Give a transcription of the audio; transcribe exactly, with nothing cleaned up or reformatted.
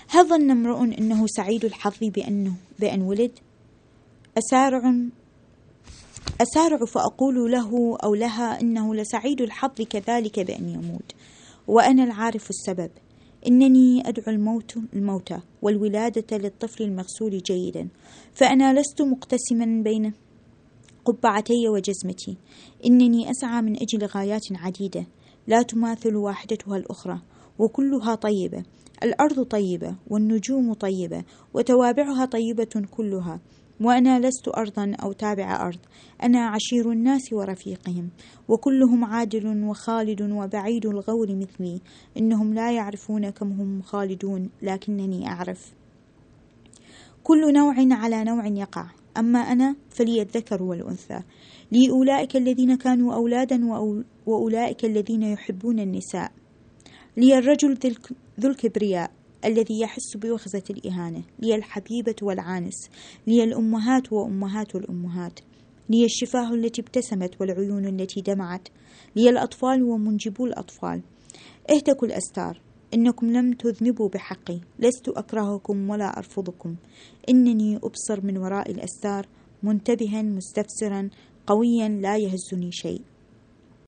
هل ظن امرؤ أنه سعيد الحظ بأنه بأن ولد؟ أسارع أسارع فأقول له أو لها إنه لسعيد الحظ كذلك بأن يموت، وأنا العارف السبب. إنني أدعو الموت الموتى والولادة للطفل المغسول جيدا، فأنا لست مقتسما بين قبعتي وجزمتي. إنني أسعى من أجل غايات عديدة لا تماثل واحدتها الأخرى، وكلها طيبة. الأرض طيبة، والنجوم طيبة، وتوابعها طيبة كلها، وأنا لست أرضا أو تابع أرض. أنا عشير الناس ورفيقهم، وكلهم عادل وخالد وبعيد الغور مثلي. إنهم لا يعرفون كم هم خالدون، لكنني أعرف. كل نوع على نوع يقع، أما أنا فلي الذكر والأنثى. لي أولئك الذين كانوا أولادا، وأولئك الذين يحبون النساء. لي الرجل ذو الكبرياء الذي يحس بوخزة الإهانة. لي الحبيبة والعانس. لي الأمهات وأمهات الأمهات. لي الشفاه التي ابتسمت والعيون التي دمعت. لي الأطفال ومنجبو الأطفال. اهتكوا الأستار، إنكم لم تذنبوا بحقي. لست أكرهكم ولا أرفضكم. إنني أبصر من وراء الأستار، منتبها مستفسرا قويا لا يهزني شيء.